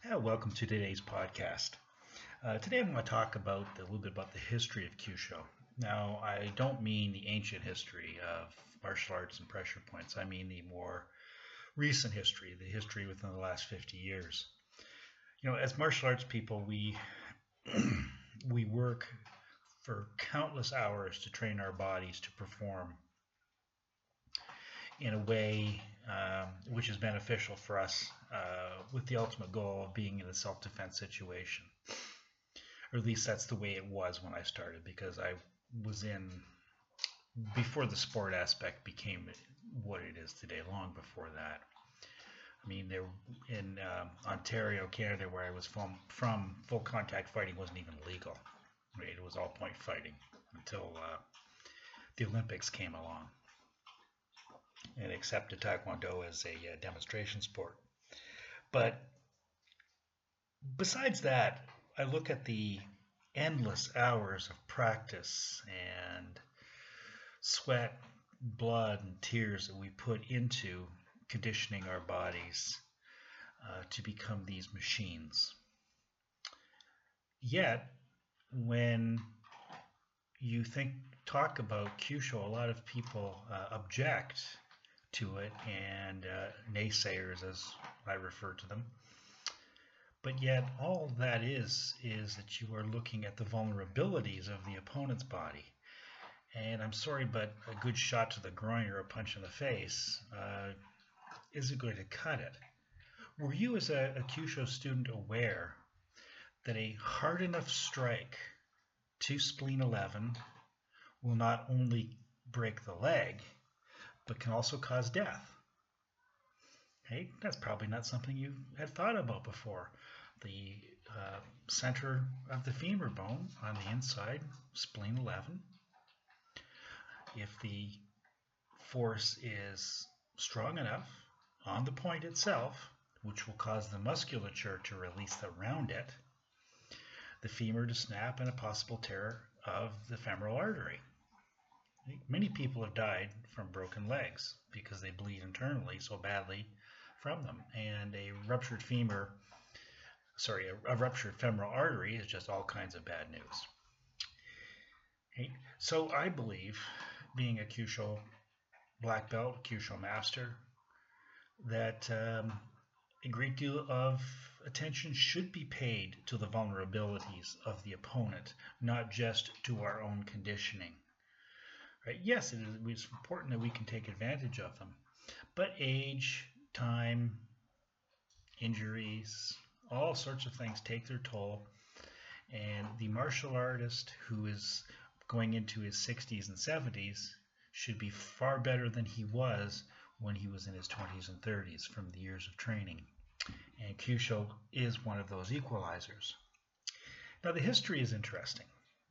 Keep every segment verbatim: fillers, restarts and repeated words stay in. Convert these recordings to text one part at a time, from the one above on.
Yeah, welcome to today's podcast. Uh, today I'm going to talk about a little bit about the history of Kyushu. Now, I don't mean the ancient history of martial arts and pressure points. I mean the more recent history, the history within the last fifty years. You know, as martial arts people, we we work for countless hours to train our bodies to perform in a way um, which is beneficial for us, uh, with the ultimate goal of being in a self-defense situation. Or at least that's the way it was when I started, because I was in before the sport aspect became what it is today. Long before that, I mean, there in um, Ontario, Canada, where I was from, from full contact fighting wasn't even legal. Right? It was all point fighting until uh, the Olympics came along and accepted Taekwondo as a uh, demonstration sport. But besides that, I look at the endless hours of practice and sweat, blood, and tears that we put into conditioning our bodies uh, to become these machines. Yet, when you think talk about Kyushu, a lot of people uh, object to it, and uh, naysayers, as I refer to them. But yet, all that is is that you are looking at the vulnerabilities of the opponent's body. And I'm sorry, but a good shot to the groin or a punch in the face uh, isn't going to cut it. Were you, as a, a Kyushu student, aware that a hard enough strike to spleen eleven will not only break the leg, but can also cause death? Hey, that's probably not something you had thought about before. The uh, center of the femur bone on the inside, spleen eleven, if the force is strong enough on the point itself, which will cause the musculature to release around it, the femur to snap, and a possible tear of the femoral artery. Many people have died from broken legs because they bleed internally so badly from them. And a ruptured femur, sorry, a, a ruptured femoral artery is just all kinds of bad news. Okay? So I believe, being a Kyushu black belt, Kyushu master, that um, a great deal of attention should be paid to the vulnerabilities of the opponent, not just to our own conditioning. Right? Yes, it is it's important that we can take advantage of them, but age, time, injuries, all sorts of things take their toll, and the martial artist who is going into his sixties and seventies should be far better than he was when he was in his twenties and thirties from the years of training. And Kyushu is one of those equalizers. Now, the history is interesting.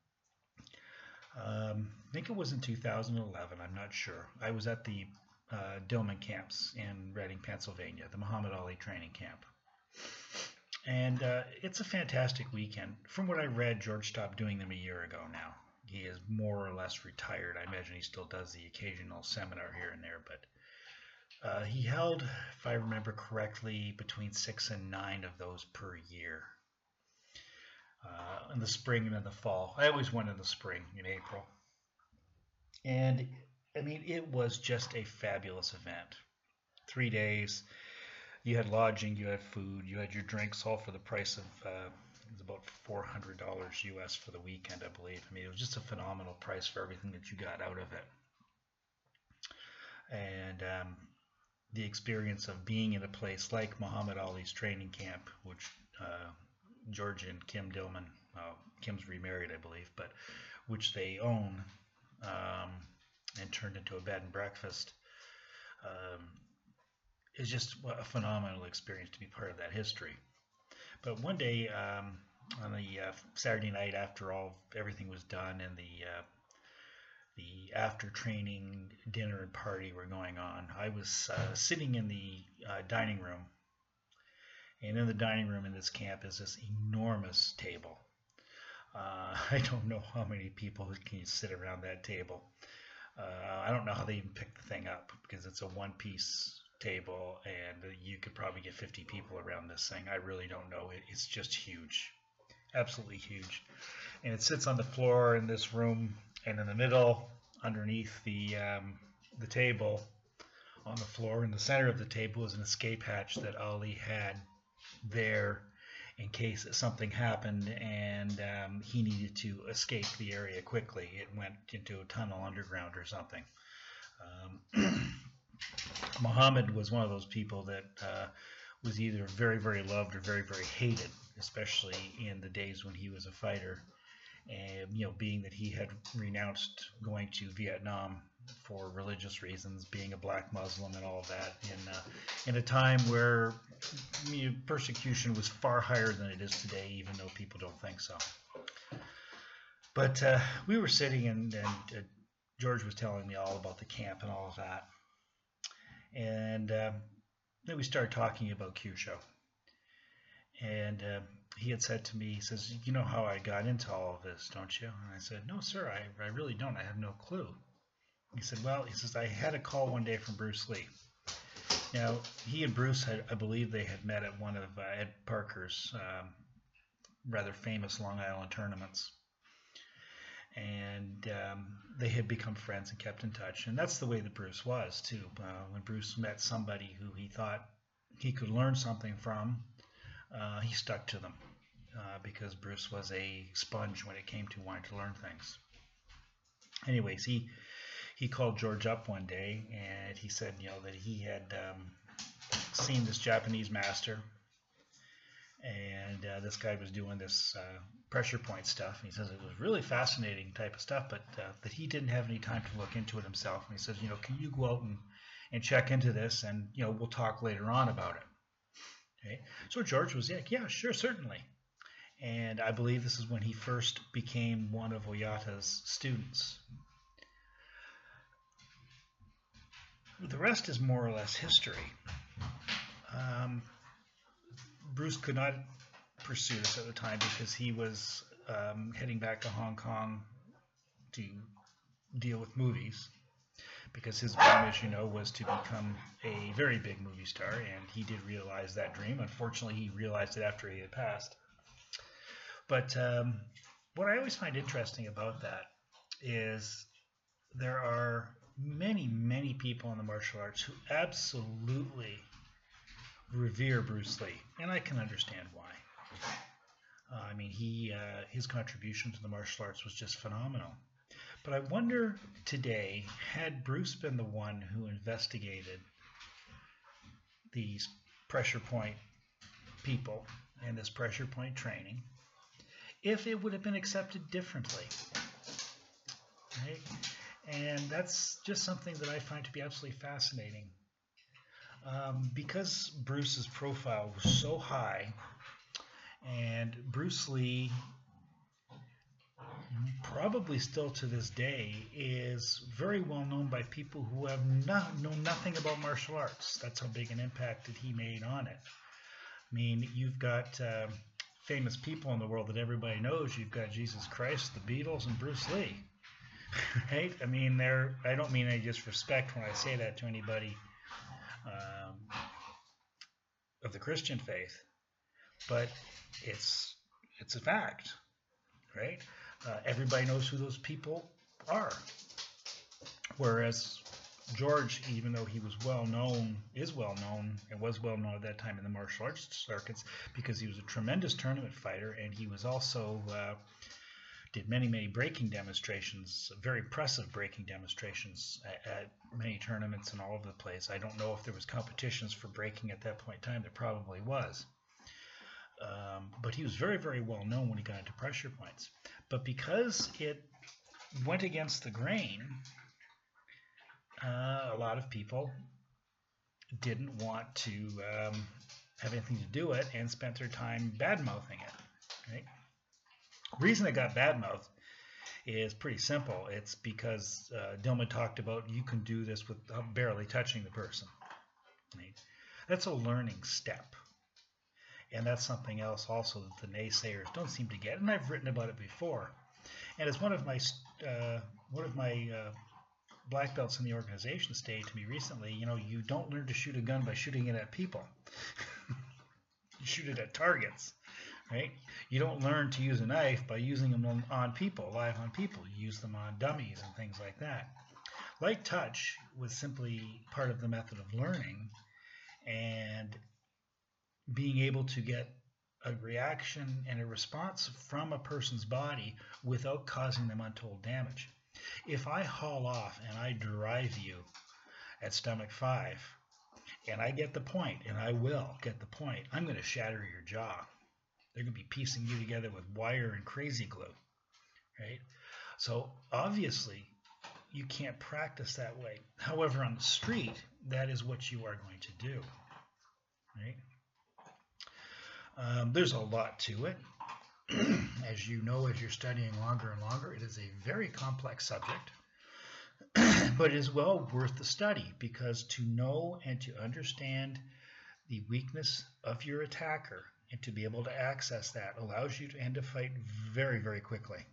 Um, I think it was in two thousand eleven, I'm not sure. I was at the uh, Dillman camps in Reading, Pennsylvania, the Muhammad Ali training camp. And uh, it's a fantastic weekend. From what I read, George stopped doing them a year ago now. He is more or less retired. I imagine he still does the occasional seminar here and there, but uh, he held, if I remember correctly, between six and nine of those per year. Uh, in the spring and in the fall. I always went in the spring, in April. And, I mean, it was just a fabulous event. Three days. You had lodging, you had food, you had your drinks, all for the price of, uh, it was about four hundred dollars U S for the weekend, I believe. I mean, it was just a phenomenal price for everything that you got out of it. And um, the experience of being in a place like Muhammad Ali's training camp, which uh, George and Kim Dillman, uh, Kim's remarried, I believe, but which they own, um, and turned into a bed and breakfast, um, is just a phenomenal experience to be part of that history. But one day, um, on the uh, Saturday night, after all everything was done and the uh, the after training dinner and party were going on, I was uh, sitting in the uh, dining room. And in the dining room in this camp is this enormous table. Uh, I don't know how many people can sit around that table. Uh, I don't know how they even pick the thing up, because it's a one-piece table, and you could probably get fifty people around this thing. I really don't know. It, it's just huge, absolutely huge. And it sits on the floor in this room, and in the middle, underneath the um, the table, on the floor in the center of the table, is an escape hatch that Ali had there in case something happened and um, he needed to escape the area quickly. It went into a tunnel underground or something. Um, Muhammad was one of those people that uh, was either very, very loved or very, very hated, especially in the days when he was a fighter. And, you know, being that he had renounced going to Vietnam for religious reasons, being a black Muslim and all of that, in, uh, in a time where you know, persecution was far higher than it is today, even though people don't think so. But uh, we were sitting and, and uh, George was telling me all about the camp and all of that. And uh, then we started talking about Q Show. And uh, he had said to me, he says, you know how I got into all of this, don't you? And I said, no, sir, I, I really don't. I have no clue. He said, well, he says, I had a call one day from Bruce Lee. Now, he and Bruce, had, I believe they had met at one of uh, Ed Parker's um, rather famous Long Island tournaments. And um, they had become friends and kept in touch. And that's the way that Bruce was, too. Uh, when Bruce met somebody who he thought he could learn something from, uh, he stuck to them uh, because Bruce was a sponge when it came to wanting to learn things. Anyways, he he called George up one day, and he said, you know, that he had um, seen this Japanese master, and uh, this guy was doing this uh, pressure point stuff. And he says it was really fascinating type of stuff, but uh, that he didn't have any time to look into it himself. And he says, you know, can you go out and, and check into this, and you know, we'll talk later on about it. Okay. So George was like, yeah, sure, certainly. And I believe this is when he first became one of Oyata's students. The rest is more or less history. Um, Bruce could not pursue this at the time because he was um, heading back to Hong Kong to deal with movies, because his dream, as you know, was to become a very big movie star, and he did realize that dream. Unfortunately, he realized it after he had passed. But um, what I always find interesting about that is there are many, many people in the martial arts who absolutely revere Bruce Lee, and I can understand why. Uh, I mean, he uh, his contribution to the martial arts was just phenomenal. But I wonder today, had Bruce been the one who investigated these pressure point people and this pressure point training, if it would have been accepted differently, right? And that's just something that I find to be absolutely fascinating. Um, because Bruce's profile was so high, and Bruce Lee, probably still to this day, is very well known by people who have not know nothing about martial arts. That's how big an impact that he made on it. I mean, you've got uh, famous people in the world that everybody knows. You've got Jesus Christ, the Beatles, and Bruce Lee. Right? I mean, they're, I don't mean any disrespect when I say that to anybody um, of the Christian faith, but it's it's a fact, right? Uh, everybody knows who those people are. Whereas George, even though he was well known, is well known, and was well known at that time in the martial arts circuits, because he was a tremendous tournament fighter, and he was also uh, did many, many breaking demonstrations, very impressive breaking demonstrations at, at many tournaments and all over the place. I don't know if there was competitions for breaking at that point in time. There probably was. Um, but he was very, very well known when he got into pressure points. But because it went against the grain, uh, a lot of people didn't want to um, have anything to do it and spent their time bad-mouthing it. Right? The reason it got bad-mouthed is pretty simple. It's because uh, Dillman talked about you can do this without barely touching the person. Right? That's a learning step. And that's something else also that the naysayers don't seem to get. And I've written about it before. And as one of my uh, one of my uh, black belts in the organization say to me recently, you know, you don't learn to shoot a gun by shooting it at people. You shoot it at targets, right? You don't learn to use a knife by using them on, on people, live on people. You use them on dummies and things like that. Light touch was simply part of the method of learning, and being able to get a reaction and a response from a person's body without causing them untold damage. If I haul off and I drive you at stomach five, and I get the point, and I will get the point, I'm going to shatter your jaw. They're going to be piecing you together with wire and crazy glue, right? So obviously, you can't practice that way. However, on the street, that is what you are going to do, right? Um, there's a lot to it. As you know, as you're studying longer and longer, it is a very complex subject, but it is well worth the study, because to know and to understand the weakness of your attacker and to be able to access that allows you to end a fight very, very quickly.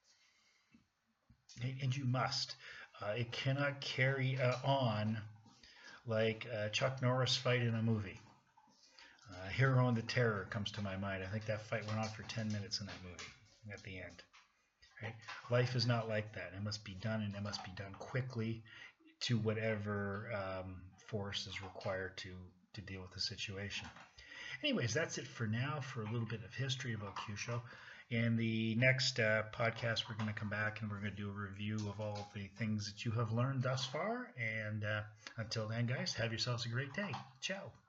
And you must. Uh, it cannot carry uh, on like a Chuck Norris fight in a movie. Uh, Hero and the Terror comes to my mind. I think that fight went on for ten minutes in that movie at the end. Right? Life is not like that. It must be done, and it must be done quickly to whatever um, force is required to, to deal with the situation. Anyways, that's it for now for a little bit of history about Kyusho. In the next uh, podcast, we're going to come back and we're going to do a review of all the things that you have learned thus far. And uh, until then, guys, have yourselves a great day. Ciao.